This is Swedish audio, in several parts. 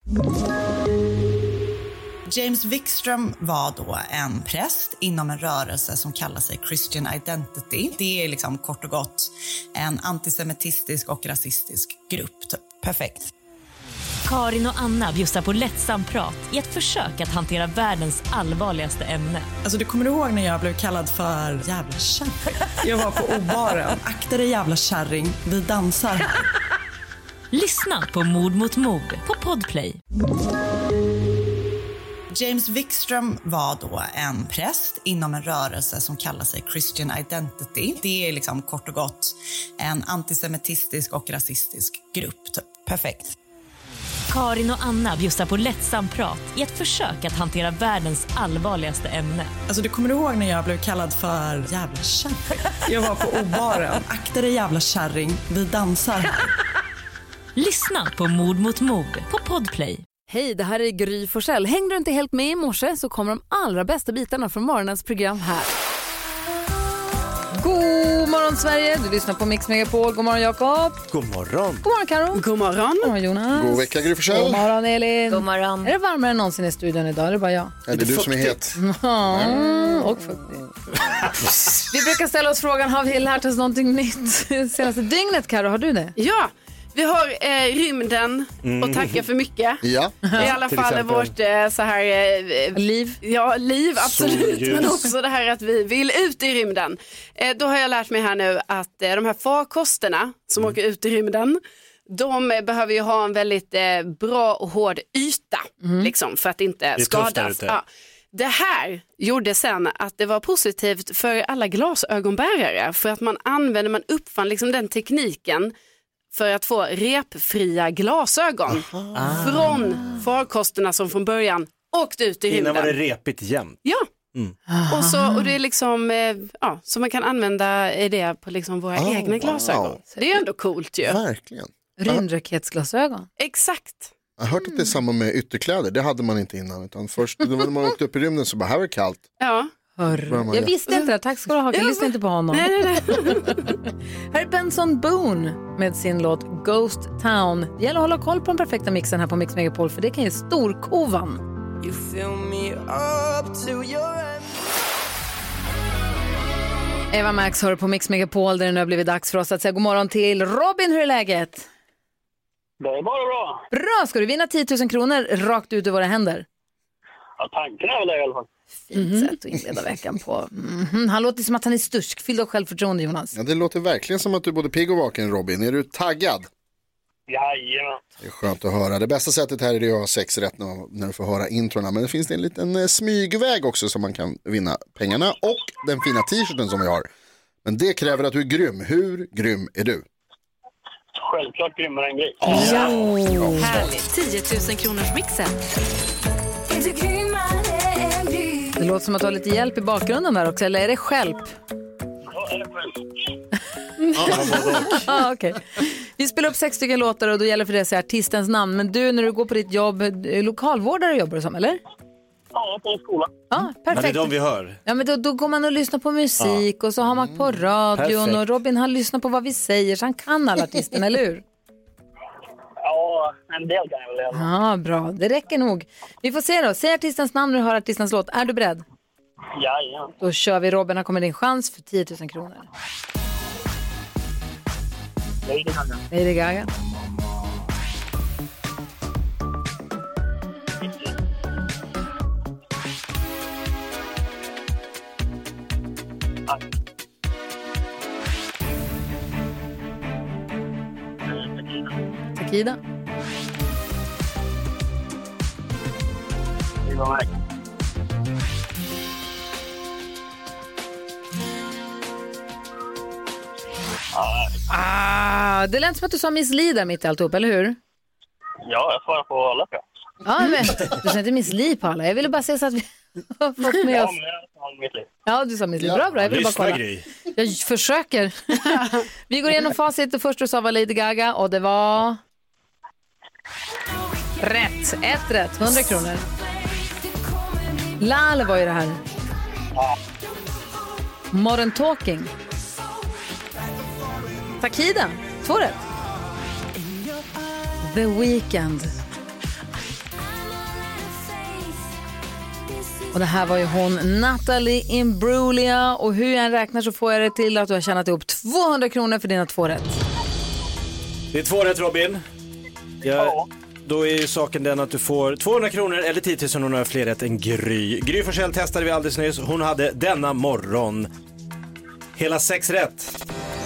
James Wikström var då en präst inom en rörelse som kallar sig Christian Identity. Det är liksom kort och gott en antisemitistisk och rasistisk grupp. Typ. Perfekt. Karin och Anna bjussar på lättsam prat i ett försök att hantera världens allvarligaste ämne. Alltså, du kommer ihåg när jag blev kallad för jävla kärring? Jag var på obaren. Akta dig jävla kärring, vi dansar här. Lyssna på Mord mot mord på Podplay. James Wikström var då en präst inom en rörelse som kallar sig Christian Identity. Det är liksom kort och gott en antisemitistisk och rasistisk grupp. Typ. Perfekt. Karin och Anna bjussar på lättsam prat i ett försök att hantera världens allvarligaste ämne. Alltså, du kommer ihåg när jag blev kallad för jävla kärring? Jag var på obaren. Akta dig jävla kärring, vi dansar här. Lyssna på Mord mot mord på Podplay. Hej, det här är Gry Forssell. Hängde du inte helt med i morse så kommer de allra bästa bitarna från morgonens program här. God morgon Sverige, du lyssnar på Mix Megapol. God morgon Jakob. God morgon. God morgon Karo. God morgon. God morgon Jonas. God vecka Gry Forssell. God morgon Elin. God morgon. Är det varmare än någonsin i studion idag? Är det bara jag? Är det du som är het? Och vi brukar ställa oss frågan, har vi lärt oss någonting nytt senaste dygnet, Karo? Har du det? Ja, vi har rymden och tacka för mycket. Ja. I alla fall vårt så här Liv. Ja, liv absolut, Solljus. men också det här att vi vill ut i rymden. Då har jag lärt mig här nu att de här farkosterna som åker ut i rymden, de behöver ju ha en väldigt bra och hård yta liksom, för att inte skadas. Ja. Det här gjorde sen att det var positivt för alla glasögonbärare, för att man uppfann liksom den tekniken för att få repfria glasögon från farkosterna som från början åkte ut i rymden. Innan var det repigt jämt. Ja. Och det är liksom så man kan använda det på liksom våra egna glasögon. Det är ändå coolt ju. Verkligen. Rymdraketsglasögon. Exakt. Jag har hört att det är samma med ytterkläder. Det hade man inte innan. Utan först när man åkte upp i rymden så bara, här var det kallt. Ja. Jag visste inte det. Tack ska du ha. Jag lyssnar inte på honom. Nej. Här är Benson Boone med sin låt Ghost Town. Det gäller att hålla koll på den perfekta mixen här på Mix Megapol, för det kan ge storkovan. You fill me up to your end. Eva Max hör på Mix Megapol där det nu har blivit dags för oss att säga god morgon till Robin. Hur är läget? Det är bara bra. Bra, ska du vinna 10 000 kronor rakt ut i våra händer? Ja, tanken är väl det i alla fall. Fint sätt att inleda veckan på. Han låter som att han är stursk, fylld av självförtroende, Jonas. Ja, det låter verkligen som att du är både pigg och vaken, Robin. Är du taggad? Jajamän. Det är skönt att höra. Det bästa sättet här är det att ha 6 rätt när du får höra introna. Men det finns en liten smygväg också som man kan vinna pengarna och den fina t-shirten som vi har. Men det kräver att du är grym. Hur grym är du? Självklart grymmare än Gry. Härligt. 10 000 kronors mixen. Det låter som att du har lite hjälp i bakgrunden där också, eller är det själp? Ja, är det själv. Okay. Vi spelar upp 6 stycken låtar och då gäller för det att säga artistens namn. Men du, när du går på ditt jobb, lokalvårdare jobbar du som, eller? Ja, på skolan. Ja, Men perfekt. det är de vi hör. Ja, men då går man och lyssnar på musik och så har man på radion perfekt. och Robin han lyssnar på vad vi säger så han kan alla artisterna, eller hur? Ja, en del kan jag väl göra. Ja, bra. Det räcker nog. Vi får se då. Säg artistens namn när du hör artistens låt. Är du beredd? Jajamän. Då kör vi. Robin, här kommer din chans för 10 000 kronor. Lady Gaga. Takida. Det var mig. Det lät som att du sa Miss Li där mitt i alltihop, eller hur? Ja, jag svarar på alla. Ja, men du sa inte Miss Li på alla. Jag ville bara säga så att vi har fått med Ja, oss. men jag har mitt liv. Ja, du sa Miss Li. Bra. Jag ville bara Lyssna, kolla. Gry. Jag försöker. Vi går igenom facit. Det första du sa var Lady Gaga och det var... Rätt. 1 rätt. 100 kronor. Lale var ju det här. Modern Talking. Takida. 2 rätt. The Weeknd. Och det här var ju hon, Natalie Imbruglia. Och hur jag än räknar så får jag det till att du har tjänat ihop 200 kronor för dina 2 rätt. Det är 2 rätt, Robin. Då är ju saken den att du får 200 kronor eller 10 000 hon har fler rätt än Gry. Gry Forssell testade vi alldeles nyss. Hon hade denna morgon hela 6 rätt.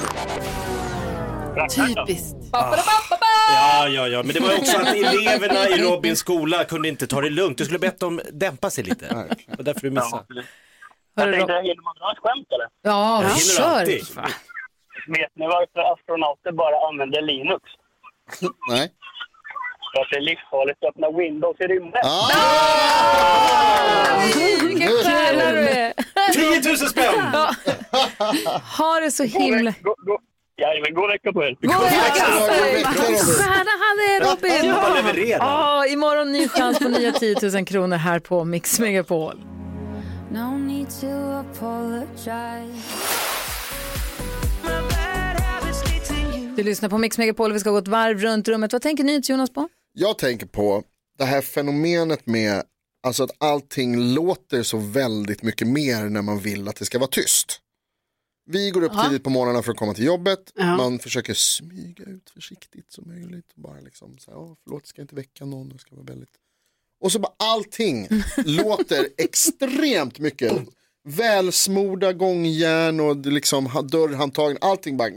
Typiskt. Ja, men det var också att eleverna i Robins skola kunde inte ta det lugnt. Du skulle bett dem dämpa sig lite. Och därför du missade. Jag tänkte, hinner man dra ett skämt eller? Ja, kör. Vet ni varför astronauter bara använder Linux? Nej. För att det är livsfarligt att öppna Windows i rymden. Vilken stjärna du är. 10 000 spänn! Har det så himla... God vecka på er. God vecka! Stjärna han är Robin! Imorgon ny chans på nya 10 000 kronor här på Mix Megapol. No need to apologize. Du lyssnar på Mix Megapol och vi ska gå ett varv runt rummet. Vad tänker ni, Jonas, på? Jag tänker på det här fenomenet med alltså att allting låter så väldigt mycket mer när man vill att det ska vara tyst. Vi går upp tidigt på morgonen för att komma till jobbet. Man försöker smyga ut försiktigt som möjligt. Bara liksom så här, förlåt, ska inte väcka någon. Det ska vara väldigt... Och så bara allting låter extremt mycket. Välsmorda gångjärn och liksom dörrhandtagen. Allting bara...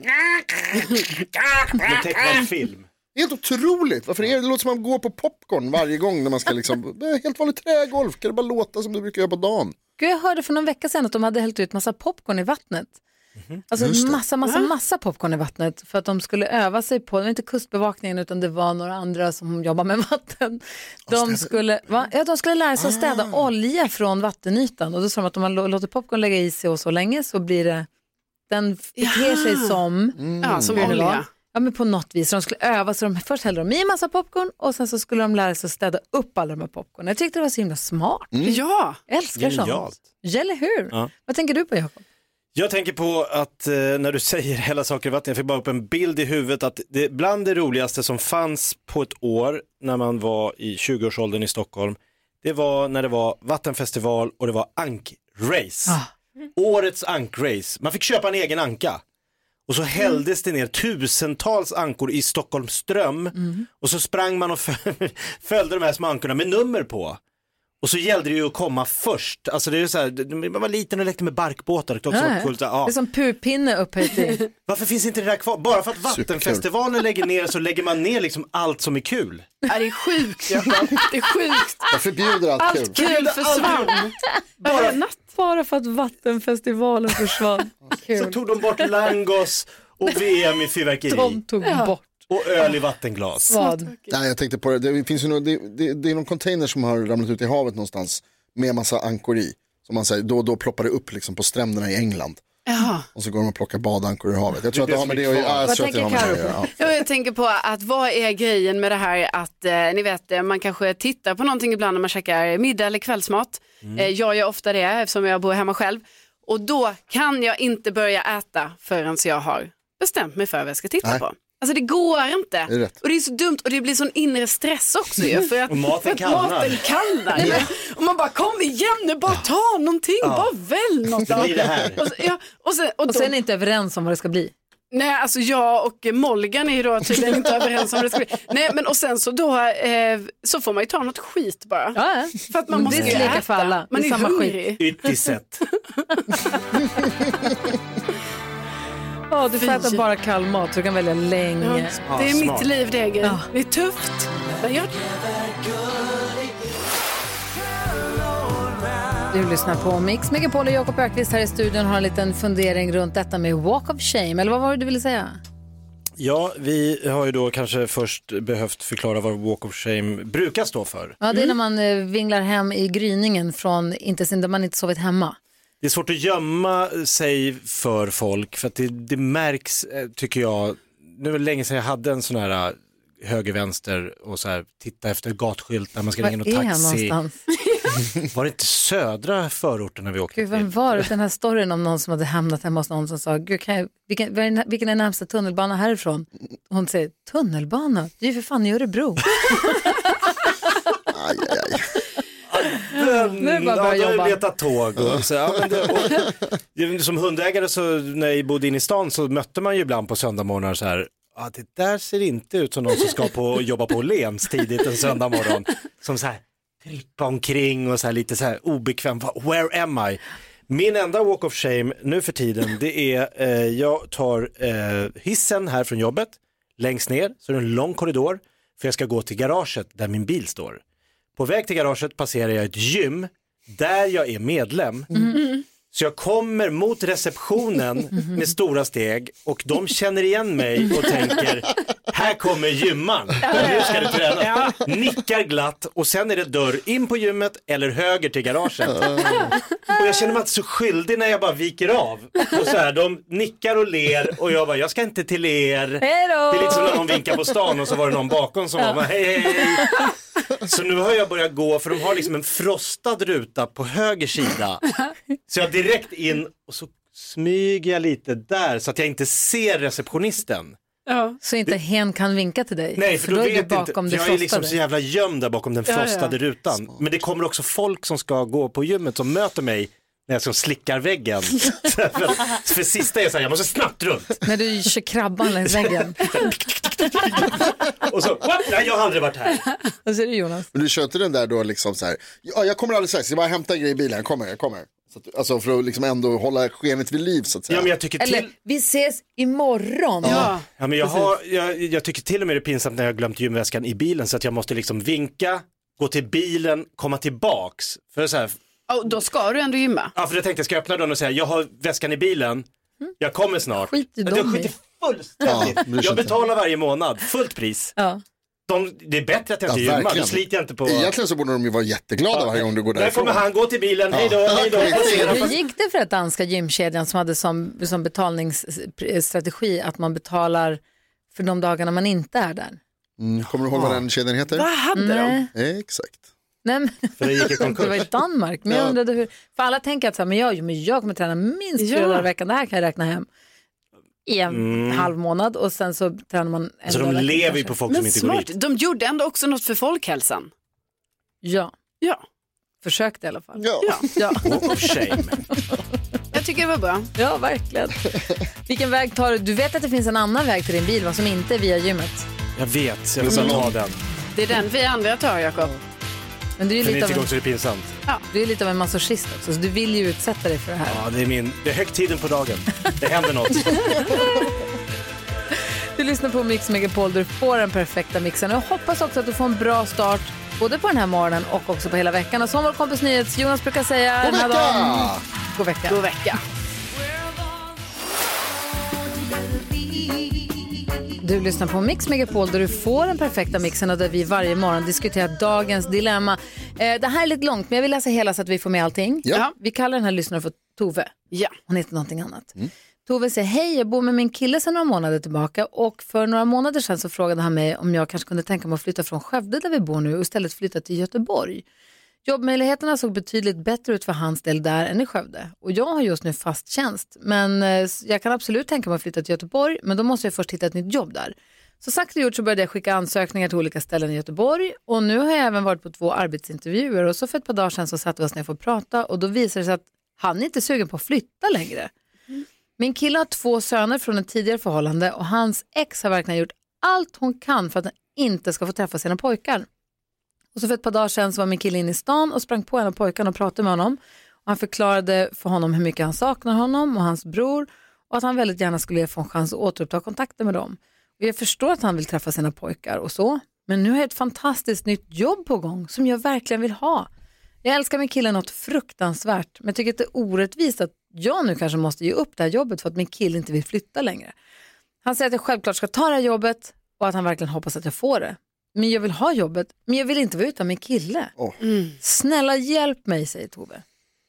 Med tecknad film. Helt otroligt. Varför är det låter som att man går på popcorn varje gång när man ska liksom... Det är helt vanligt trägolf. Kan det bara låta som du brukar göra på dagen? Gud, jag hörde för någon vecka sedan att de hade hällt ut massa popcorn i vattnet. Alltså massa popcorn i vattnet för att de skulle öva sig på, det var inte kustbevakningen utan det var några andra som jobbar med vatten. De skulle lära sig att städa olja från vattenytan och då sa de att om man låter popcorn lägga i sig och så länge så blir det, den beter sig som olja. Ja, men på något vis. De skulle öva så först hällde de i en massa popcorn och sen så skulle de lära sig att städa upp alla de här popcorn. Jag tyckte det var så himla smart. Ja, jag älskar sånt. Eller hur? Ja. Vad tänker du på, Jakob? Jag tänker på att när du säger hela saker i vatten, jag fick bara upp en bild i huvudet att det bland det roligaste som fanns på ett år när man var i 20-årsåldern i Stockholm, det var när det var vattenfestival och det var ankrace. Årets ankrace. Man fick köpa en egen anka. Och så hälldes det ner tusentals ankor i Stockholms ström. Och så sprang man och följde de här små ankorna med nummer på. Och så gällde det ju att komma först. Alltså det är så här, man var liten och lekte med barkbåtar. Det är som pupinne upphöjt i. Varför finns inte det där kvar? Bara för att vattenfestivalen lägger ner så lägger man ner liksom allt som är kul. Det är sjukt, Jakob. Det är sjukt. Jag förbjuder allt kul. Kul försvann. Bara för att vattenfestivalen försvann. Så tog de bort Langos och VM i fyrverkeri. De tog bort. Och öl i vattenglas. Nej, jag tänkte på det. Det finns ju det är någon container som har ramlat ut i havet någonstans med massa ankor i. Som man säger, då ploppar det upp liksom på stränderna i England. Jaha. Och så går de och plockar badankor i havet. Jag tror att det har med det att göra. Jag tänker på att vad är grejen med det här att ni vet, man kanske tittar på någonting ibland när man käkar middag eller kvällsmat. Jag gör ofta det eftersom jag bor hemma själv. Och då kan jag inte börja äta förrän jag har bestämt mig för vad jag ska titta på. Alltså det går inte. Och det är så dumt och det blir sån inre stress också ju, för att maten kallnar. Ja. Och man bara, kom igen nu, bara ta någonting, bara välj något. Det blir det här. Och sen är ni inte överens om vad det ska bli. Nej, alltså jag och Molgan är ju då tydligen inte överens om det ska bli. Nej, men och sen så då så får man ju ta något skit bara. Ja. För att man måste det är lika för alla. Man är samma hungrig. Ytterst sett. Du får äta bara kall mat så du kan välja länge. Ja, det är mitt liv, det är grej. Det är tufft. Du lyssnar på Mix Megapol och Jakob Ökvist här i studion har en liten fundering runt detta med walk of shame. Eller vad var det du ville säga? Ja, vi har ju då kanske först behövt förklara vad walk of shame brukar stå för. Ja, det är när man vinglar hem i gryningen från där man inte sovit hemma. Det är svårt att gömma sig för folk för att det märks, tycker jag. Nu är det länge sedan jag hade en sån här höger-vänster och så här titta efter gatskyltar, man ska ringa någon taxi. Var det inte södra förorten när vi åkte? Gud, vem var det? Den här storyn om någon som hade hamnat hemma hos någon som sa, Gud, vilken är närmsta tunnelbana härifrån? Hon säger, tunnelbana? Det är ju för fan i Örebro. Nu bara börja då jobba. har jag letat tåg. Och så, som hundägare så när jag bodde in i stan så mötte man ju ibland på söndagmorgnar så här. Det där ser inte ut som någon som ska jobba på Åhléns tidigt en söndag morgon. Som så här trippa omkring och så här lite så här obekväm. Where am I? Min enda walk of shame nu för tiden, det är jag tar hissen här från jobbet. Längst ner så är det en lång korridor för jag ska gå till garaget där min bil står. På väg till garaget passerar jag ett gym där jag är medlem. Så jag kommer mot receptionen med stora steg och de känner igen mig och tänker, här kommer gymman, nu ska du träna. Nickar glatt och sen är det dörr in på gymmet eller höger till garaget. Och jag känner mig så skyldig när jag bara viker av. Och så här, de nickar och ler och jag bara, jag ska inte till er. Hejdå! Det är lite som när någon vinkar på stan och så var det någon bakom som var hej. Så nu har jag börjat gå, för de har liksom en frostad ruta på höger sida. Så jag direkt in och så smyger jag lite där så att jag inte ser receptionisten. Ja. Så inte hen kan vinka till dig. Nej, för då vet inte, bakom för det jag är liksom så jävla gömd där bakom den frostade rutan. Men det kommer också folk som ska gå på gymmet som möter mig när jag ska slickar väggen. för sista är så här, jag måste snabbt runt. När du kör krabban längs väggen. Och så, nej, jag har aldrig varit här. Och så är det Jonas. Men du köpte den där då liksom så här, ja, jag kommer alldeles strax, jag bara hämtar en grej i bilen, jag kommer. Så att, alltså för att liksom ändå hålla skenet vid liv så att säga. Ja, men jag tycker Eller, vi ses imorgon. Ja, men jag tycker till och med det är pinsamt när jag har glömt gymväskan i bilen så att jag måste liksom vinka, gå till bilen, komma tillbaks. För så här, då ska du ändå gymma. Ja, för jag tänkte jag ska öppna dörren och säga, jag har väskan i bilen, jag kommer snart. Skit i jag skiter fullständigt. Jag betalar varje månad, fullt pris. Ja. Det är bättre att jag inte gymmar, då sliter jag inte på... Egentligen så borde de ju vara jätteglada varje gång du går därifrån. Där kommer han gå till bilen, hej då. Hur gick det för att danska gymkedjan som hade som betalningsstrategi att man betalar för de dagarna man inte är där? Kommer du ihåg vad den kedjan heter? Vad hade de? Exakt. Nej, men, för det gick i konkurs. Det var i Danmark, men jag undrade hur, för alla tänker att så här, men jag kommer träna minst 4 dagar i veckan, det här kan jag räkna hem i en halv månad och sen så tränar man en så de lever ju på folk som inte går dit. De gjorde ändå också något för folkhälsan. Ja. Försökte i alla fall. Ja. Shame. Jag tycker det var bra. Ja, verkligen. Vilken väg tar du? Du vet att det finns en annan väg till din bil, som inte är via gymmet. Jag vet, så jag får ta den. Det är den vi andra tar, Jakob. Men du är lite av också är pinsamt. Ja. Du är lite av en masochist också, så du vill ju utsätta dig för det här. Ja, det är högtiden på dagen. Det händer något. Du lyssnar på Mix Megapol, du får den perfekta mixen. Jag hoppas också att du får en bra start både på den här morgonen och också på hela veckan. Och som vår kompis Nyhets Jonas brukar säga, God vecka. God vecka. Du lyssnar på Mix Megapol där du får den perfekta mixen och där vi varje morgon diskuterar dagens dilemma. Det här är lite långt, men jag vill läsa hela så att vi får med allting. Ja. Vi kallar den här lyssnaren för Tove. Ja. Hon heter någonting annat. Tove säger, hej, jag bor med min kille sedan några månader tillbaka och för några månader sedan så frågade han mig om jag kanske kunde tänka mig att flytta från Skövde där vi bor nu och istället flytta till Göteborg. Jobbmöjligheterna såg betydligt bättre ut för hans del där än i Skövde. Och jag har just nu fast tjänst. Men jag kan absolut tänka mig att flytta till Göteborg. Men då måste jag först hitta ett nytt jobb där. Så sagt och gjort så började jag skicka ansökningar till olika ställen i Göteborg. Och nu har jag även varit på 2 arbetsintervjuer. Och så för ett par dagar sedan så satt vi oss ner för att prata. Och då visade det sig att han inte är sugen på att flytta längre. Min kille har 2 söner från ett tidigare förhållande. Och hans ex har verkligen gjort allt hon kan för att han inte ska få träffa sina pojkar. Och så för ett par dagar sedan så var min kille inne i stan och sprang på en av pojkarna och pratade med honom. Och han förklarade för honom hur mycket han saknar honom och hans bror. Och att han väldigt gärna skulle få en chans att återuppta kontakten med dem. Och jag förstår att han vill träffa sina pojkar och så. Men nu har jag ett fantastiskt nytt jobb på gång som jag verkligen vill ha. Jag älskar min kille något fruktansvärt. Men jag tycker att det är orättvist att jag nu kanske måste ge upp det här jobbet för att min kille inte vill flytta längre. Han säger att jag självklart ska ta det här jobbet och att han verkligen hoppas att jag får det. Men jag vill ha jobbet, men jag vill inte vara utan min kille. Snälla hjälp mig, säger Tove.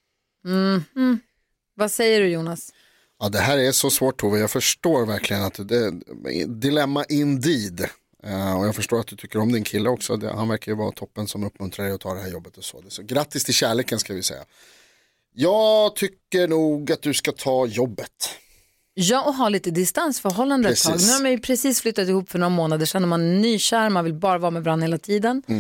Vad säger du, Jonas? Ja, det här är så svårt, Tove. Jag förstår verkligen att det är dilemma indeed. Och jag förstår att du tycker om din kille också. Han verkar ju vara toppen som uppmuntrar dig att ta det här jobbet och så. Så grattis till kärleken, ska vi säga. Jag tycker nog att du ska ta jobbet. Ja, och ha lite distansförhållande ett tag. Nu har man ju precis flyttat ihop för några månader sedan och man är nykär, man vill bara vara med varandra hela tiden.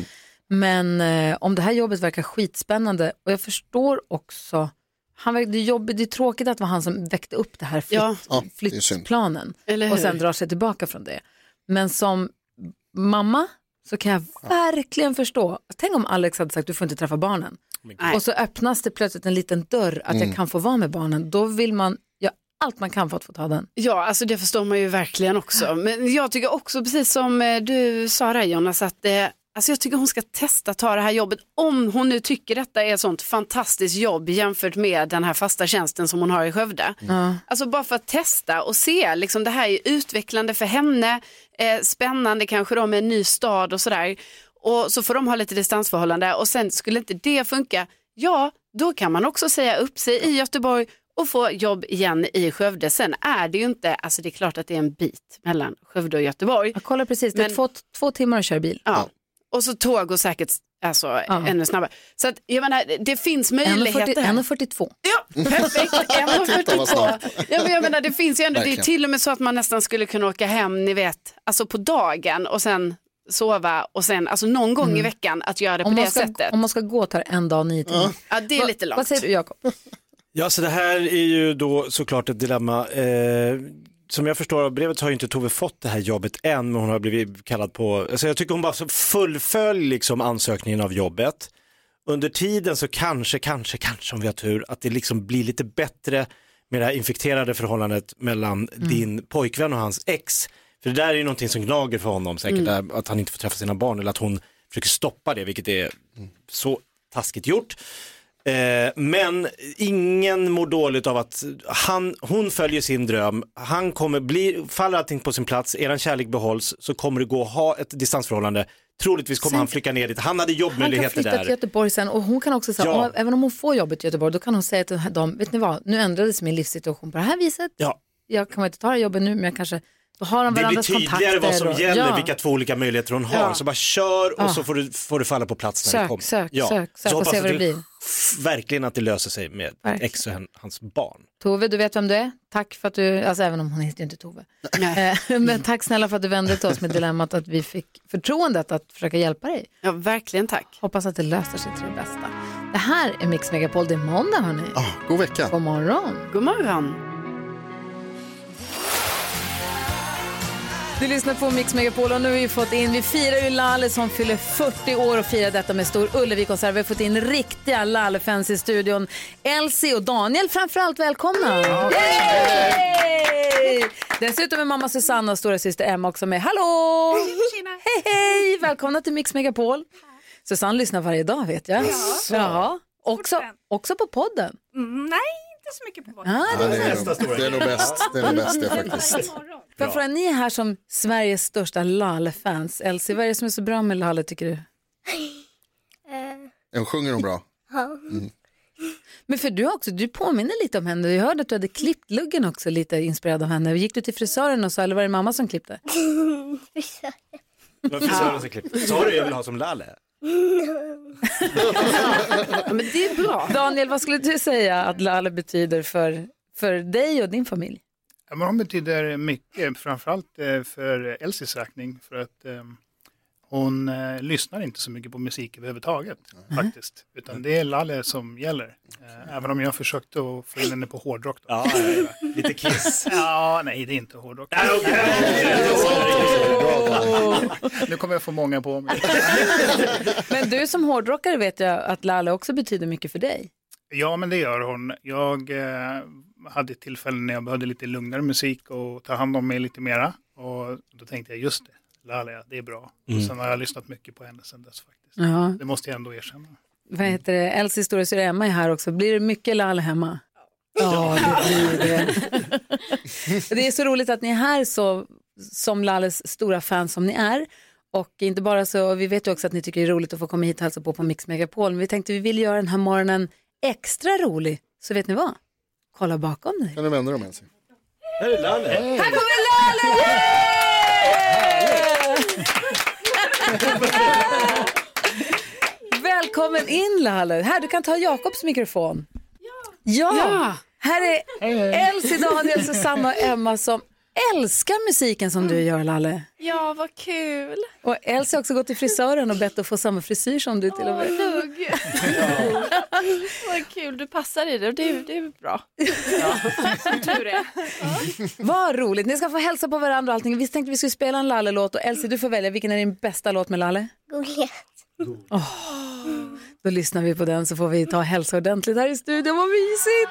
Men om det här jobbet verkar skitspännande, och jag förstår också, det är tråkigt att det var han som väckte upp det här flyttplanen och sen drar sig tillbaka från det. Men som mamma så kan jag verkligen förstå. Tänk om Alex hade sagt du får inte träffa barnen. Och så öppnas det plötsligt en liten dörr att jag kan få vara med barnen. Då vill man göra allt man kan för att få ta den. Ja, alltså det förstår man ju verkligen också. Men jag tycker också, precis som du sa där Jonas, att alltså jag tycker hon ska testa ta det här jobbet. Om hon nu tycker detta är ett sånt fantastiskt jobb jämfört med den här fasta tjänsten som hon har i Skövde. Alltså bara för att testa och se, liksom det här är utvecklande för henne. Spännande kanske då med en ny stad och sådär. Och så får de ha lite distansförhållande. Och sen skulle inte det funka, ja då kan man också säga upp sig i Göteborg och få jobb igen i Skövde. Sen är det ju inte, alltså det är klart att det är en bit mellan Skövde och Göteborg. Jag kollar precis, det är 2 timmar att köra bil. Ja. Och så tåg och säkert ännu snabbare. Så att jag menar, det finns möjligheter. 1:42. Ja, perfekt. 1:42. Ja, men jag menar, det finns ju ändå, det är till och med så att man nästan skulle kunna åka hem, ni vet, alltså på dagen och sen sova och sen, alltså någon gång i veckan att göra det på det sättet. Om man ska gå tar en dag 9 timmar. Ja, det är lite långt. Vad säger du, Jakob? Ja, så det här är ju då såklart ett dilemma. Som jag förstår av brevet har ju inte Tove fått det här jobbet än, men hon har blivit kallad på, alltså jag tycker hon bara så fullfölj liksom ansökningen av jobbet. Under tiden så kanske om vi har tur att det liksom blir lite bättre med det här infekterade förhållandet mellan din pojkvän och hans ex. För det där är ju någonting som gnager för honom säkert, att han inte får träffa sina barn eller att hon försöker stoppa det, vilket är så taskigt gjort. Men ingen mår dåligt av att hon följer sin dröm. Han kommer faller allting på sin plats, eran kärlek behålls, så kommer det gå att ha ett distansförhållande. Troligtvis kommer han flytta ner dit. Han hade jobbmöjligheter där. Han kan flytta till Göteborg sen, och hon kan också säga, även om hon får jobbet i Göteborg, då kan hon säga till dem, vet ni vad, nu ändrades min livssituation på det här viset. Ja. Jag kan inte ta det jobbet nu, men jag kanske... Då har de det blir tydligare vad som gäller, vilka 2 olika möjligheter hon har. Så bara kör och så får du falla på plats när det kommer. Sök och se vad det blir. Verkligen att det löser sig med ex och hans barn. Tove, du vet vem du är. Tack för att du, alltså även om hon heter ju inte Tove. Men tack snälla för att du vände till oss med dilemmat att vi fick förtroendet att försöka hjälpa dig. Ja, verkligen tack. Hoppas att det löser sig till det bästa. Det här är Mix Megapol, det är måndag hörni. God vecka. God morgon. God morgon. Du lyssnar på Mix Megapol och nu har vi fått in, vi firar ju Lalle som fyller 40 år och firar detta med stor Ullevi-konsert. Vi har fått in riktiga Lalle-fans i studion. Elsie och Daniel, framförallt välkomna. Yay! Dessutom är mamma Susanna och stora syster Emma också med. Hallå! Hej! Välkomna till Mix Megapol. Susanna lyssnar varje dag, vet jag. Ja. Också på podden. Nej, inte så mycket på podden. Det är nog bäst. Det är nog bäst det faktiskt. För ni är här som Sveriges största Lalle-fans. Elsie, vad är det som är så bra med Lalle tycker du? Sjunger hon bra? Ja. Men för du påminner lite om henne. Jag hörde att du hade klippt luggen också, lite inspirerad av henne. Gick du till frisören och sa, eller var det mamma som klippte? Frisören. Det var frisören som klippte. Sa du jag vill ha som Lalle? Ja, men det är bra. Daniel, vad skulle du säga att Lalle betyder för dig och din familj? Ja, men hon betyder mycket, framförallt för Elsies räkning, för att hon lyssnar inte så mycket på musik överhuvudtaget faktiskt, utan det är Lalle som gäller. Även om jag försökte att få in henne på hårdrock. Då. Ja, lite Kiss. Ja, nej det är inte hårdrock. Nu kommer jag få många på mig. Men du som hårdrockare vet jag att Lalle också betyder mycket för dig. Ja, men det gör hon. Jag hade tillfällen när jag behövde lite lugnare musik och ta hand om mig lite mera. Och då tänkte jag just det, Lalle, det är bra. Och sen har jag lyssnat mycket på henne sen dess faktiskt. Ja. Det måste jag ändå erkänna. Vad heter det? Elsie stora syster Emma är här också. Blir det mycket Lalle hemma? Ja, det blir det. Det är så roligt att ni är här så, som Lalles stora fan som ni är. Och inte bara så, vi vet ju också att ni tycker det är roligt att få komma hit och hälsa på Mix Megapol. Men vi tänkte vi vill göra den här morgonen extra rolig. Så vet ni vad? Kolla bakom dig. Kan du vända dem ens? Här är Lalle. Här kommer Lalle! Välkommen in Lalle. Här, du kan ta Jakobs mikrofon. Ja. Här är Elsie, Daniel, Susanna och Emma som älskar musiken som du gör, Lalle. Ja, vad kul. Och Elsie har också gått till frisören och bett att få samma frisyr som du till och med. Vad kul, du passar i det och det är bra. Som tur är. Vad roligt, ni ska få hälsa på varandra och allting. Vi tänkte vi skulle spela en Lalle-låt och Elsie, du får välja vilken är din bästa låt med Lalle? Goliat. Då lyssnar vi på den så får vi ta hälsa ordentligt här i studion. Vad mysigt!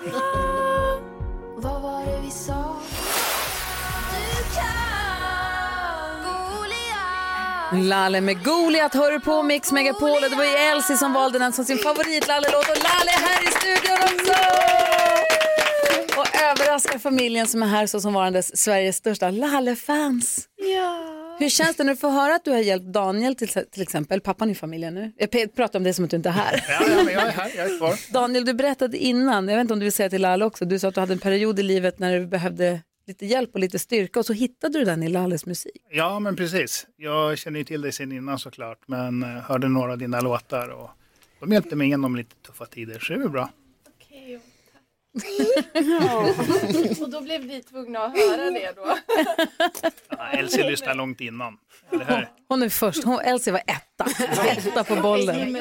Vad var det vi sa? Du kan Goliat. Lalle med Goliat hör på Mix Megapol. Det var ju Elsie som valde den som sin favorit Lalle-låt och Lalle är här i studion också! Och överraskar familjen som är här så som varandes Sveriges största Lalle-fans. Ja. Hur känns det när du får höra att du har hjälpt Daniel till exempel, pappan i familjen nu? Jag pratar om det som att du inte är här. Ja, men jag är här, jag är kvar. Daniel, du berättade innan, jag vet inte om du vill säga till Lalle också, du sa att du hade en period i livet när du behövde lite hjälp och lite styrka och så hittade du den i Lalles musik. Ja, men precis. Jag känner ju till dig sen innan såklart, men hörde några av dina låtar och de hjälpte mig igenom lite tuffa tider, så det är bra. Okej, ja. Och då blev vi tvungna att höra det då. Ja, Elsie lyssnade långt innan. Eller hur? Hon är först, Elsie var etta på bollen.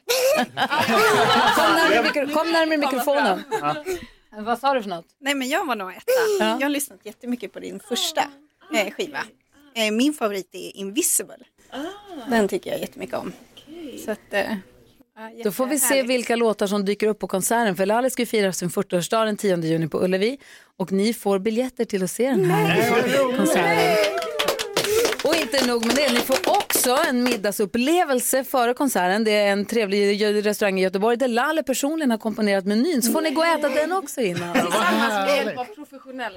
Kom närmare mikrofonen. Ja. Vad sa du för något? Nej, men jag var nog etta. Jag har lyssnat jättemycket på din första skiva. Min favorit är Invisible. Den tycker jag jättemycket om. Så att, då får vi se vilka låtar som dyker upp på konserten. För Lalle ska ju fira sin 40-årsdag den 10 juni på Ullevi. Och ni får biljetter till att se den här konserten. Och inte nog med det, ni får också en middagsupplevelse före konserten. Det är en trevlig restaurang i Göteborg där Lalle personligen har komponerat menyn. Så får ni gå och äta den också innan. Tillsammans med hjälp av professionella.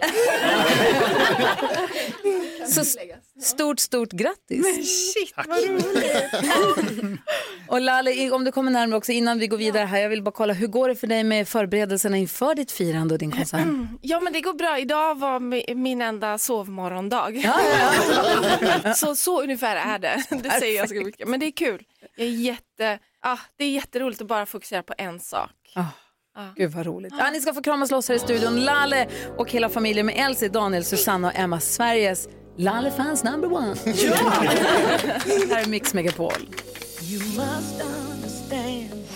Så stort grattis. Men shit, vad roligt. Och Lalle, om du kommer närmare också innan vi går vidare här. Jag vill bara kolla, hur går det för dig med förberedelserna inför ditt firande och din konsert? Ja, men det går bra. Idag var min enda sovmorgondag. Ja. Så ungefär är det. Det säger jag så mycket. Men det är kul. Det är jätteroligt att bara fokusera på en sak. Gud vad roligt. Ni ska få kramas loss här i studion. Lalle och hela familjen med Elsie, Daniel, Susanna och Emma, Sveriges Lalle-fans #1. Ja! Här är Mix Megapol. You must understand.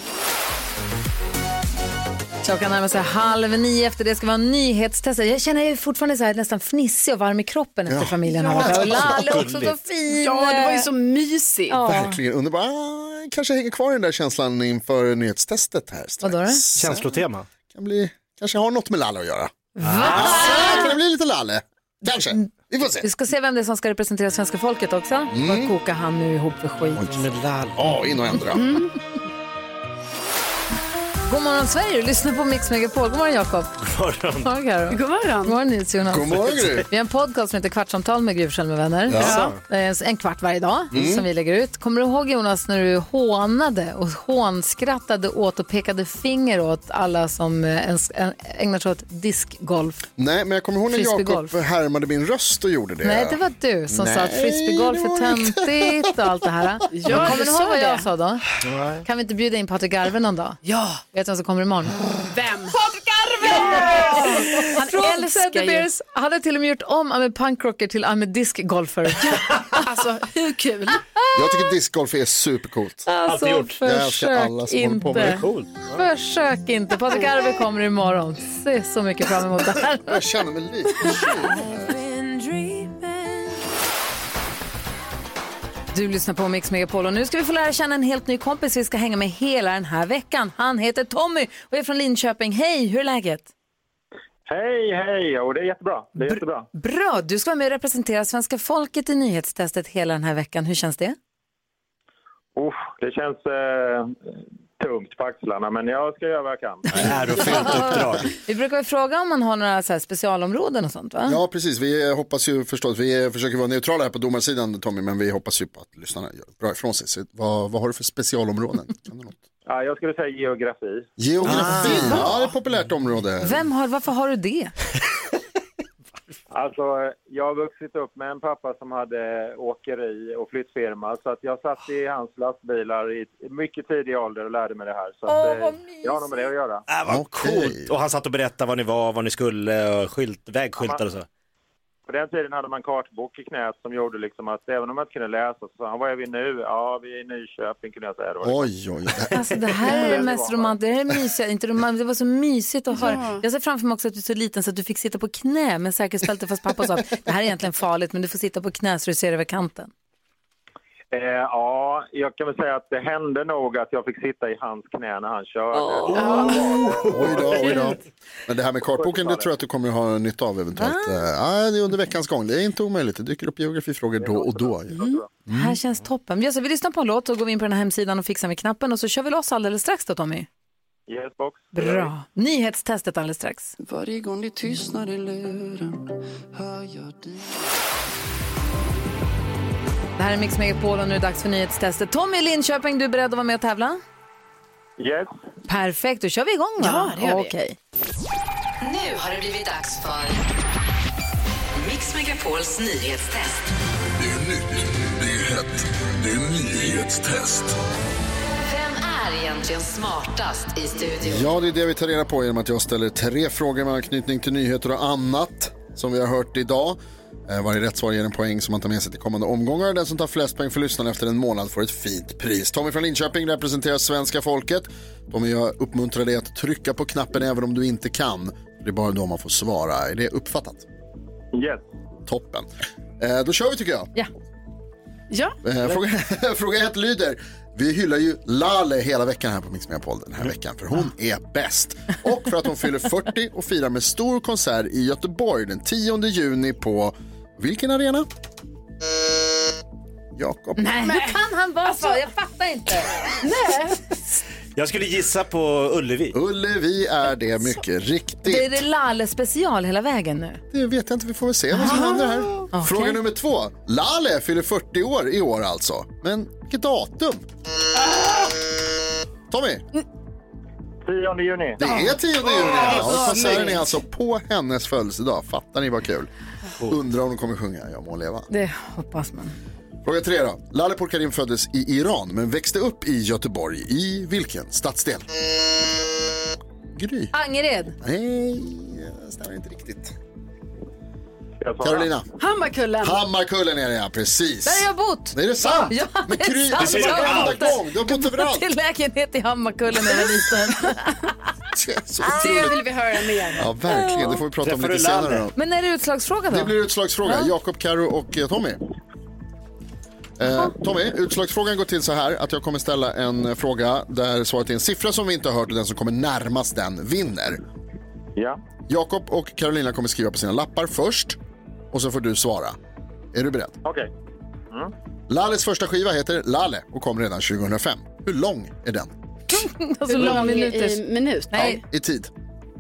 Klockan närmar sig 8:30. Efter det ska vara nyhetstester. Jag känner fortfarande så här nästan fnissig och varm i kroppen efter familjen har varit här. Och Lalle också så fin. Ja, det var ju så mysigt. Ja. Verkligen underbar. Kanske hänger kvar den där känslan inför nyhetstestet här strax. Vadå då? Känslotema. Kanske har något med Lalle att göra. Kan det bli lite Lalle? Kanske. Vi får se. Vi ska se vem det är som ska representera svenska folket också. Vad kokar han nu ihop för skit? Med Lalle. In och ändra. God morgon Sverige, du lyssnar på Mix Megapol. God morgon Jakob. God morgon. God morgon. God morgon. God morgon Jonas. God morgon Gry. Vi har en podcast som heter Kvartsamtal med Gry Forssell med vänner. Ja. En kvart varje dag som vi lägger ut. Kommer du ihåg Jonas när du hånade och hånskrattade åt och pekade finger åt alla som ägnar sig åt diskgolf? Nej, men jag kommer ihåg när Jakob härmade min röst och gjorde det. Nej, det var du som sa att frisbeegolf är töntigt och allt det här. Kommer du ihåg vad jag sa då? Nej. Kan vi inte bjuda in Patrik Arve någon dag? Ja. Vet du vem som kommer imorgon? Vem? Patrik Arve! Han älskar ju. Han hade till och med gjort om med punkrocker till diskgolfer. Alltså, hur kul? Jag tycker diskgolf är supercoolt. Alltså, jag älskar alla som håller på med det. Coolt. Försök inte. Patrik Arve kommer imorgon. Se så mycket fram emot det här. Jag känner mig lite. Du lyssnar på Mix Megapol och nu ska vi få lära känna en helt ny kompis vi ska hänga med hela den här veckan. Han heter Tommy och är från Linköping. Hej, hur är läget? Hej, och det är jättebra. Det är jättebra. Bra, du ska vara med och representera svenska folket i nyhetstestet hela den här veckan. Hur känns det? Det känns tungt på axlarna, men jag ska göra vad jag kan. Ärofyllt uppdrag. Vi brukar väl fråga om man har några så här specialområden och sånt, va? Ja, precis. Vi hoppas ju förstås, vi försöker vara neutrala här på domarsidan, Tommy, men vi hoppas ju på att lyssnarna gör bra ifrån sig. Så vad har du för specialområden? Kan du något? Ja, jag skulle säga geografi. Geografi, ja, det är ett populärt område. Varför har du det? Alltså, jag har vuxit upp med en pappa som hade åkeri och flyttfirma, så att jag satt i hans lastbilar i mycket tidig ålder och lärde mig det här. Så att, jag har nog med det att göra. Vad coolt. Och han satt och berättade var ni var, vad ni skulle, och vägskyltar och så. På den tiden hade man kartbok i knät som gjorde liksom att även om man inte kunde läsa så sa han, var är vi nu? Ja, vi är i Nyköping, kunde jag säga då. Oj. Alltså det här är det mest romantiska, det är mysigt, inte romantiskt, det var så mysigt att höra. Jag ser framför mig också att du är så liten så att du fick sitta på knä med säkerhetsbälte, fast pappa sa att det här är egentligen farligt, men du får sitta på knä så du ser över kanten. Ja, jag kan väl säga att det hände nog att jag fick sitta i hans knä när han körde. Oj då. Men det här med kartboken, det tror jag att du kommer att ha nytta av eventuellt. Det är under veckans gång. Det är inte omöjligt. Det dyker upp geografifrågor då och då. Det här känns toppen. Vi lyssnar på en låt och går in på den här hemsidan och fixar med knappen och så kör vi loss alldeles strax då, Tommy. Yes, box. Bra. Nyhetstestet alldeles strax. Varje gång det tystnar i luren hör jag dig. Det här är Mix Megapol och nu är det dags för nyhetstestet. Tommy i Linköping, du är beredd att vara med och tävla? Yes. Perfekt, då kör vi igång va? Ja, det gör vi. Okej. Nu har det blivit dags för Mix Megapols nyhetstest. Det är nytt, det är hett, det är nyhetstest. Vem är egentligen smartast i studion? Ja, det är det vi tar reda på genom att jag ställer 3 frågor med anknytning till nyheter och annat som vi har hört idag. Varje rätt svar ger en poäng som man tar med sig till kommande omgångar. Den som tar flest poäng för lyssnarna efter en månad får ett fint pris. Tommy från Linköping representerar svenska folket. Tommy, jag uppmuntrar dig att trycka på knappen även om du inte kan. Det är bara då man får svara. Är det uppfattat? Yes. Toppen. Då kör vi tycker jag. Ja. Fråga 1 lyder: vi hyllar ju Lale hela veckan här på Mix Megapol den här veckan, för hon är bäst. Och för att hon fyller 40 och firar med stor konsert i Göteborg den 10 juni på vilken arena? Jakob. Nej, hur kan han vara så? Jag fattar inte. Nej. Jag skulle gissa på Ullevi. Ullevi är det mycket riktigt. Det är det Lale special hela vägen nu. Det vet jag inte, vi får väl se vad som händer här. Okay. Fråga nummer 2. Lale fyller 40 år i år alltså. Men vilket datum? Tommy? 10 juni. Det är 10 juni. Ja, konserten är alltså på hennes födelsedag. Fattar ni vad kul? Undrar om de kommer sjunga Jag må leva. Det hoppas man. Fråga 3 då. Lale Pourkarin föddes i Iran men växte upp i Göteborg. I vilken stadsdel? Gry. Angered. Nej, det stämmer inte riktigt. Carolina. Hammarkullen är det, ja, precis. Där har jag bott. Det är det sant? Ja, men det är sant. Du har bott överallt. Till lägenhet i Hammarkullen när jag var liten. Det vill vi höra mer. Ja, verkligen. Det får vi prata om lite senare då. Men är det utslagsfråga då? Det blir utslagsfråga. Jakob, Karo och Tommy. Tommy, utslagsfrågan går till så här att jag kommer ställa en fråga där svaret är en siffra som vi inte har hört och den som kommer närmast den vinner. Ja. Jakob och Carolina kommer skriva på sina lappar först och så får du svara. Är du beredd? Okej. Lales första skiva heter Lale och kom redan 2005. Hur lång är den? Alltså lång i minut? Nej. Ja, i tid.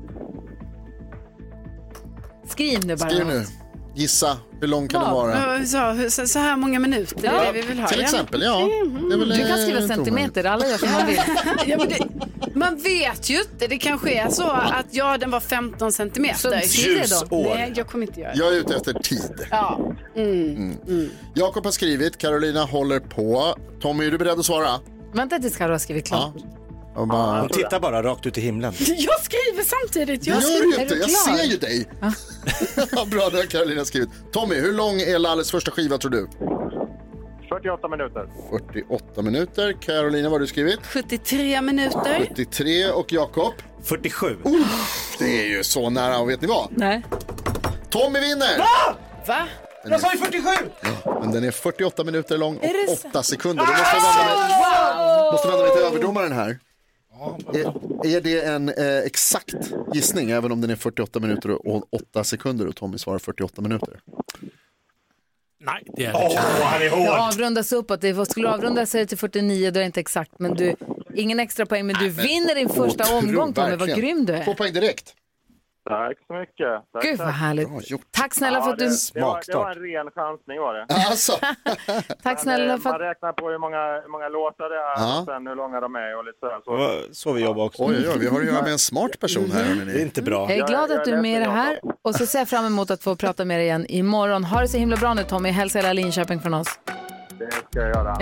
Skriv nu bara. Skriv nu. Gissa, hur lång kan det vara? Så här många minuter, det är det vi vill ha. Till exempel, ja. Det är väl du kan skriva centimeter, alla gör som man vill. Man vet ju inte, det kanske är så att den var 15 centimeter. Ljusår. Nej, jag kommer inte göra det. Jag är ute efter tid. Ja. Jakob har skrivit, Carolina håller på. Tommy, är du beredd att svara? Vänta tills Karo har skrivit klart. Ja. Hon tittar bara rakt ut i himlen. Jag skriver samtidigt. Jag ser ju dig. Bra, det har Carolina skrivit. Tommy, hur lång är Lalles första skiva tror du? 48 minuter. 48 minuter. Carolina, vad har du skrivit? 73 minuter. 73 och Jakob? 47. Det är ju så nära, och vet ni vad? Nej. Tommy vinner! Va? Jag sa ju 47! Ja, men den är 48 minuter lång och 8 sekunder. Då måste vända mig till överdomaren här. Är det en exakt gissning även om den är 48 minuter och 8 sekunder och Tommy svarar 48 minuter? Nej, det är det. Han är hård. Det avrundas uppåt. Det skulle avrunda sig till 49, då är det inte exakt. Men du, ingen extra poäng, men du vinner din första omgång, Tommy. Vad grym du är. 2 poäng direkt. Tack så mycket. Gud vad härligt. Tack snälla för att du... Det var en ren chansning var det. Alltså. Tack snälla för att... Man räknar på hur många låtar det är och sen hur långa de är och lite så vi jobbar också. Oj, vi har att göra med en smart person här. Det är inte bra. Jag är glad att du är med i det här. Och så ser jag fram emot att få prata med dig igen imorgon. Ha det så himla bra nu, Tommy. Hälsa hela Linköping från oss. Det ska jag göra.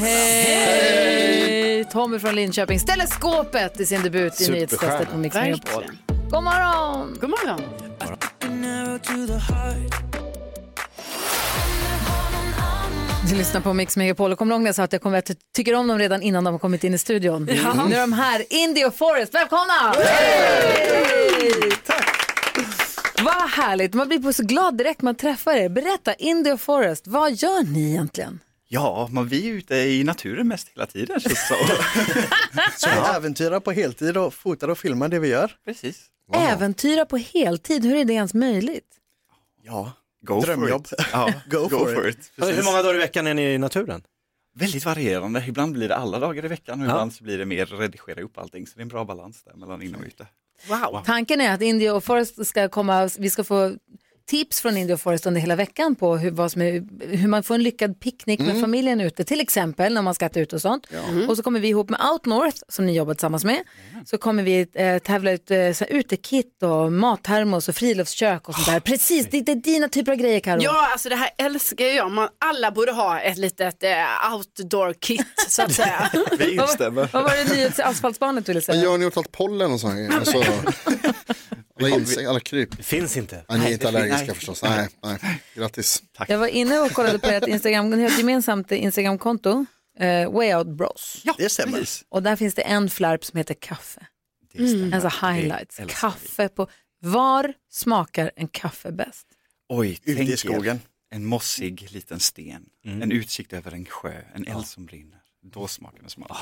Hej! Tommy från Linköping ställer skåpet i sin debut i nyhetstestet på Mix Megapol. God morgon! God morgon! Du lyssnar på Mix Megapol och kom långt när jag sa att jag tycker om dem redan innan de har kommit in i studion. Ja. Nu är de här, Indie och Forest. Välkomna! Hey! Tack! Vad härligt, man blir så glad direkt man träffar er. Berätta, Indie och Forest, vad gör ni egentligen? Ja, vi är ute i naturen mest hela tiden. Så vi äventyrar på heltid och fotar och filmar det vi gör. Precis. Wow. Äventyra på heltid, hur är det ens möjligt? Ja, drömjobb. Ja, go for it. Hur många dagar i veckan är ni i naturen? Väldigt varierande. Ibland blir det alla dagar i veckan och ibland så blir det mer redigera upp allting. Så det är en bra balans där mellan in och ute. Wow. Tanken är att Indie och Forest ska komma, vi ska få tips från Indie och Forest under hela veckan på hur man får en lyckad picknick med familjen ute, till exempel när man ska äta ut och sånt. Och så kommer vi ihop med Out North som ni jobbar tillsammans med. Så kommer vi tävla ut utekit och mattermos och friluftskök och sånt där. Precis, det är dina typer av grejer, Karo. Ja, alltså det här älskar jag. Alla borde ha ett litet outdoor kit så att säga. Vi instämmer. Vad var det nya asfaltsbarnet ville säga? Men gör ni åt allt pollen och sånt? Alltså, alla kryp. Det finns inte. Ni är inte allergiska förstås. Nej. Grattis. Tack. Jag var inne och kollade på ert Instagram. Ni har ett gemensamt Instagramkonto. Way Out Bros. Ja, det stämmer. Och där finns det en flärp som heter kaffe. Alltså highlights. Kaffe på... Var smakar en kaffe bäst? Oj, tänk i skogen. En mossig liten sten. En utsikt över en sjö. En eld som brinner. Då smakar den smak.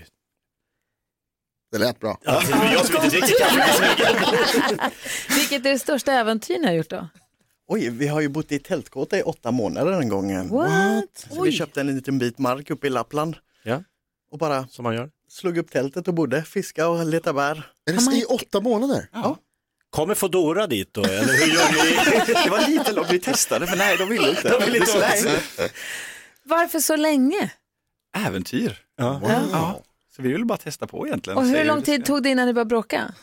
Det lät bra. Ja, jag som inte dricker kaffe. Vilket är det största äventyr ni har gjort då? Oj, vi har ju bott i tältkåta i 8 månader en gång. What? Så vi köpte en liten bit mark uppe i Lappland. Ja. Och bara som man gör. Slog upp tältet och bodde, fiska och leta bär. Är det i 8 månader? Ja. Kommer Fodora dit då? Eller hur gör ni? Det var lite långt vi testade, men nej, de ville inte. Varför så länge? Äventyr. Ja. Wow. Ja. Så vi ville bara testa på egentligen. Och hur lång tid tog det innan ni började bråka?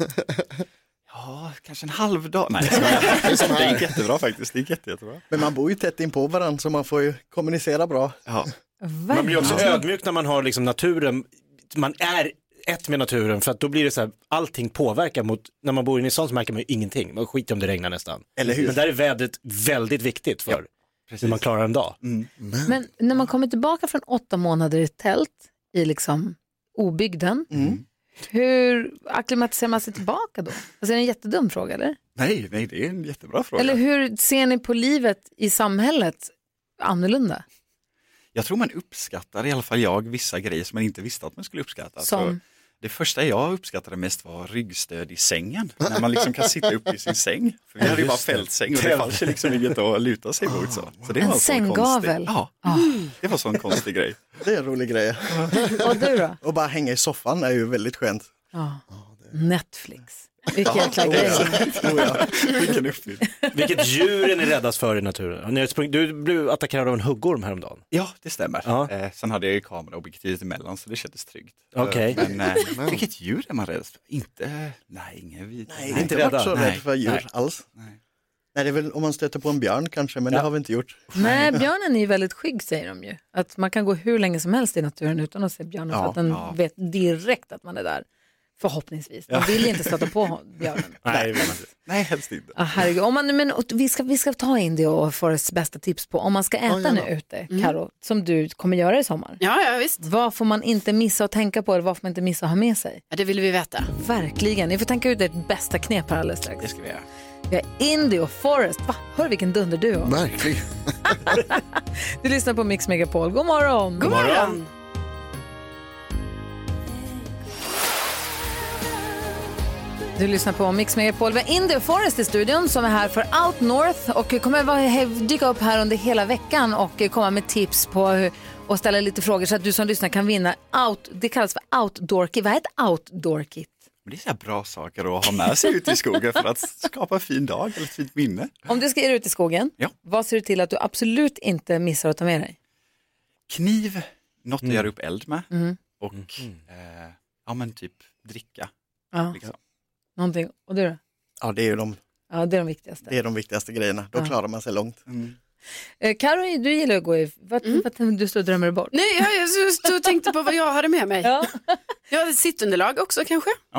Ja, kanske en halv dag. Nej, det gick jättebra faktiskt. Det gick jättebra. Men man bor ju tätt in på varandra så man får ju kommunicera bra. Ja. Man blir också ödmjuk när man har liksom naturen. Man är ett med naturen för att då blir det så här, allting påverkar mot, när man bor inne i sånt så märker man ju ingenting. Man skiter om det regnar nästan. Eller hur? Men där är vädret väldigt viktigt för hur man klarar en dag. Men när man kommer tillbaka från 8 månader i tält i liksom obygden, hur akklimatiserar man sig tillbaka då? Alltså är det en jättedum fråga eller? Nej, det är en jättebra fråga. Eller hur ser ni på livet i samhället annorlunda? Jag tror man uppskattar, i alla fall jag, vissa grejer som man inte visste att man skulle uppskatta. Som? Det första jag uppskattade mest var ryggstöd i sängen. När man liksom kan sitta upp i sin säng. För vi hade ju bara fältsäng och det fanns ju liksom inget att luta sig mot. Så det var en sänggavel? Ja, det var så en konstig grej. Det är en rolig grej. Och du då? Och bara hänga i soffan är ju väldigt skönt. Netflix. Vilken jäkla grej. Vilken uppgift. Vilket djur är ni räddas för i naturen? Du blev attackerad av en huggorm häromdagen. Ja, det stämmer. Ja. Sen hade jag ju kamera och objektivet emellan så det kändes tryggt. Okej. Men vilket djur är man rädd för? Inte inte varit så rädd för djur alls. Nej, det är väl om man stöter på en björn kanske, men det har vi inte gjort. Nej, björnen är ju väldigt skygg säger de ju. Att man kan gå hur länge som helst i naturen utan att se björnen för att den vet direkt att man är där. Förhoppningsvis. Man vill inte stöta på björnen. Nej, helst inte. Men vi ska ta in det och få oss bästa tips på om man ska äta nu ute, Karo, som du kommer göra i sommar. Ja, visst. Vad får man inte missa att tänka på eller vad får man inte missa att ha med sig? Ja, det vill vi veta. Verkligen. Ni får tänka ut ert bästa knep här alldeles strax. Det ska vi göra. Vi har Indie och Forest. Hör vilken dunder du har. Verkligen. Du lyssnar på Mix Megapol. God morgon. God morgon. Du lyssnar på Mix Megapol. Vi har Indie och Forest i studion som är här för Out North och kommer dyka upp här under hela veckan och komma med tips på och ställa lite frågor så att du som lyssnar kan vinna det kallas för Outdoor Kit. Vad är ett Outdoor Kit? Det är så här bra saker att ha med sig ut i skogen för att skapa en fin dag eller ett fint minne. Om du ska ge dig ut i skogen, vad ser du till att du absolut inte missar att ta med dig? Kniv, något att göra upp eld med och men typ dricka. Ja. Liksom. Någonting. Och du då? Ja, det är de viktigaste. Det är de viktigaste grejerna. Då klarar man sig långt. Karo, du gillar att gå i... Vad du står och drömmer bort? Nej, jag stod och tänkte på vad jag hade med mig. Jag hade sittunderlag också kanske. Ja.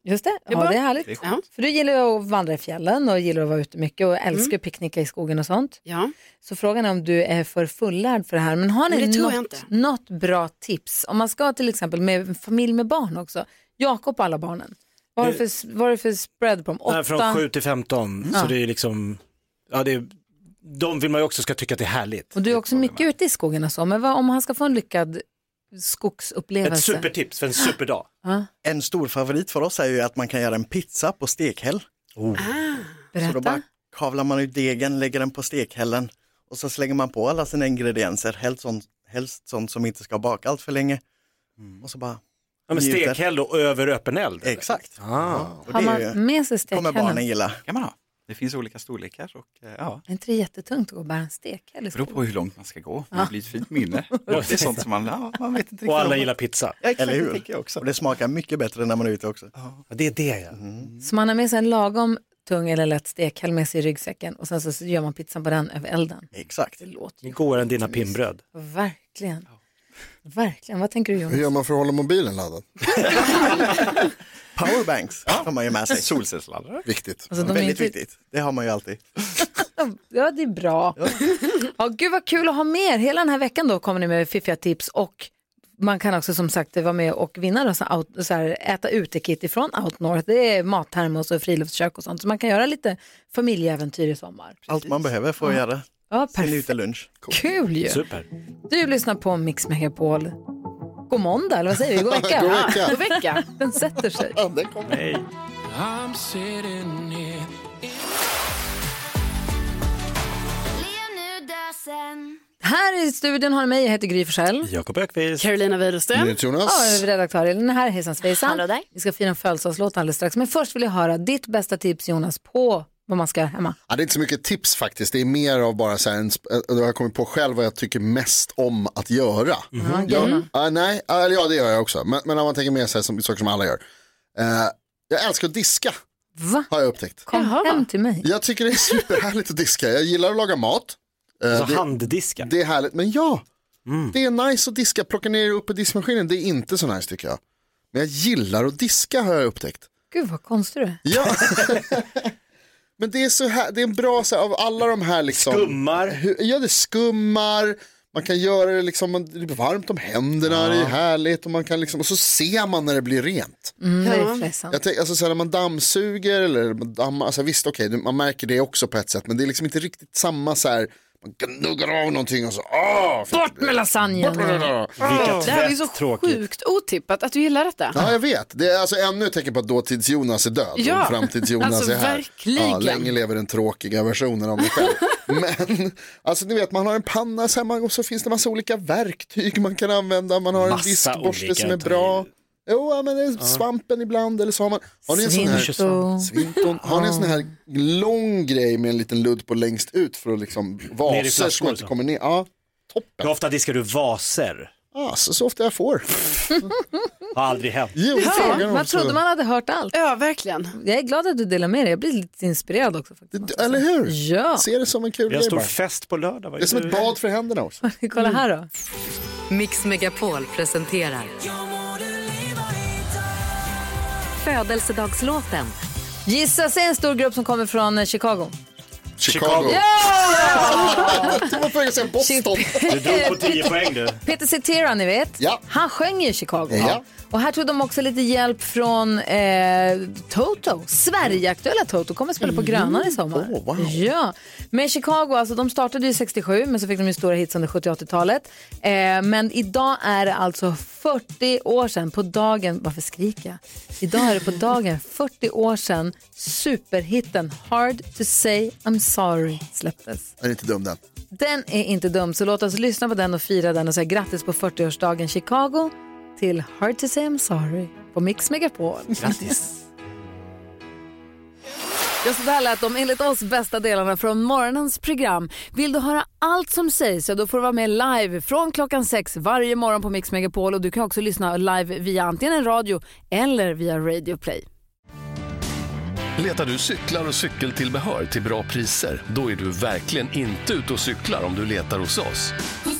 Just det, det är härligt. Det är för du gillar att vandra i fjällen och gillar att vara ute mycket och älskar att picknicka i skogen och sånt. Ja. Så frågan är om du är för fullärd för det här. Men har ni något bra tips? Om man ska till exempel med familj med barn också. Jakob och alla barnen. Vad är det för spread på dem? 8? Från 7 till 15. Så det är liksom, de vill man ju också ska tycka att det är härligt. Och du är också mycket ute i skogen och så. Men om han ska få en lyckad skogsupplevelse. Ett supertips för en superdag. En stor favorit för oss är ju att man kan göra en pizza på stekhäll. Berätta. Så då bara kavlar man ut degen, lägger den på stekhällen och så slänger man på alla sina ingredienser. Helst sånt som inte ska baka allt för länge. Och så bara... Ja, men stekhäll och över öppen eld. Exakt. Och har man med sig stekhällen? Kommer barnen gilla. Kan man ha. Det finns olika storlekar. Och, Är inte det jättetungt att gå och bära en stekhäll? Det beror på hur långt man ska gå. Det blir ett fint minne. Det är sånt som man vet inte. Och alla gillar pizza. Eller hur? Jag också. Och det smakar mycket bättre när man är ute också. Ja, det är det. Så man har med sig en lagom tung eller lätt stekhäll med sig i ryggsäcken och sen så gör man pizzan på den över elden. Exakt. Det låter ju godare än dina pinnbröd. Verkligen. Verkligen. Vad tänker du, Jonas? Hur gör man för att hålla mobilen laddad? Powerbanks har man ju med sig. Solcellsladdare. Viktigt. Alltså, väldigt viktigt. Det har man ju alltid. Ja, det är bra. Ja, gud vad kul att ha med er. Hela den här veckan då kommer ni med fiffiga tips och man kan också som sagt vara med och vinna då, så här, äta ute-kit ifrån Out North. Det är mattermos och friluftskök och sånt. Så man kan göra lite familjeäventyr i sommar. Precis. Allt man behöver för att göra. Ja, sin utelunch. Kul ju. Super. Du lyssnar på Mix Megapol. God måndag, eller vad säger vi? God vecka. God vecka. Den sätter sig. Ja, den kommer. Nej. I'm sitting here. Här i studion har mig, jag heter Gry Forssell. Jakob Ökvist. Carolina Widerström. Jonas. Ja, redaktör Elin här, hejsan svejsan. Hallå där. Vi ska fira en födelsedagslåt alldeles strax. Men först vill jag höra ditt bästa tips, Jonas, på vad man ska göra hemma. Ja, det är inte så mycket tips faktiskt. Det är mer av bara så här, jag har kommit på själv vad jag tycker mest om att göra. Nej, det gör jag också. Men om man tänker mer så här, som saker som alla gör. Jag älskar att diska. Va? Har jag upptäckt. Kom hem till mig. Jag tycker det är superhärligt att diska. Jag gillar att laga mat. Alltså handdiska. Det är härligt, men det är nice att diska. Plocka ner upp i diskmaskinen, det är inte så nice tycker jag. Men jag gillar att diska har jag upptäckt. Gud vad konstig du är. Ja. Men det är så här, det är en bra så här, av alla de här liksom. Skummar. Ja, det skummar. Man kan göra det liksom, det blir varmt om händerna, det är härligt och man kan liksom, och så ser man när det blir rent. Det är jag tänker, alltså så här, när man dammsuger eller alltså visst okej, man märker det också på ett sätt, men det är liksom inte riktigt samma så här. Man gnuggar av någonting och så bort med lasagnen. Det här är ju så sjukt otippat att du gillar detta. Ja, jag vet. Det är alltså ännu ett tecken på att dåtids-Jonas är död och framtids-Jonas alltså, är här. Verkligen. Ja, länge lever den tråkiga versionen av mig själv. Men alltså ni vet, man har en panna så här, och så finns det massa olika verktyg man kan använda. Man har en diskborste som är bra. Jo, men det är svampen ibland eller så har man. Har ni en sån här svinton? Har ni en sån här lång grej med en liten ludd på längst ut för att liksom vaser som inte kommer ner? Ja, toppen. Hur ofta diskar du vaser? Ja, så ofta jag får. Har aldrig hänt. Jo, man trodde man hade hört allt. Ja, verkligen. Jag är glad att du delar med dig. Jag blir lite inspirerad också. Faktiskt. Eller hur? Ja. Ser det som en kul grej. Vi har stor fest på lördag. Det är som ett bad för händerna också. Kolla här då. Mix Megapol presenterar födelsedagslåten. Gissa sig en stor grupp som kommer från Chicago. Chicago. Ja! Boston. Du drog på 10 poäng du. Peter Cetera, ni vet. Ja. Han sjöng i Chicago. Ja. Och här tog de också lite hjälp från Toto. Sverigeaktuella Toto kommer att spela på Grönan i sommar. Wow. Ja. Men Chicago, alltså de startade ju 67, men så fick de ju stora hits under 70-80-talet. Men idag är det alltså 40 år sedan på dagen, varför skriker jag? Idag är det på dagen 40 år sedan superhitten Hard to say I'm sorry släpptes. Är inte dum den? Den är inte dum, så låt oss lyssna på den och fira den och säga grattis på 40-årsdagen Chicago till Hard to say I'm sorry på Mix Megapol. Grattis. Ja, så där lät de enligt oss bästa delarna från morgonens program. Vill du höra allt som sägs så då får du vara med live från klockan 6 varje morgon på Mix Megapol. Och du kan också lyssna live via antingen en radio eller via Radio Play. Letar du cyklar och cykeltillbehör till bra priser? Då är du verkligen inte ute och cyklar om du letar hos oss.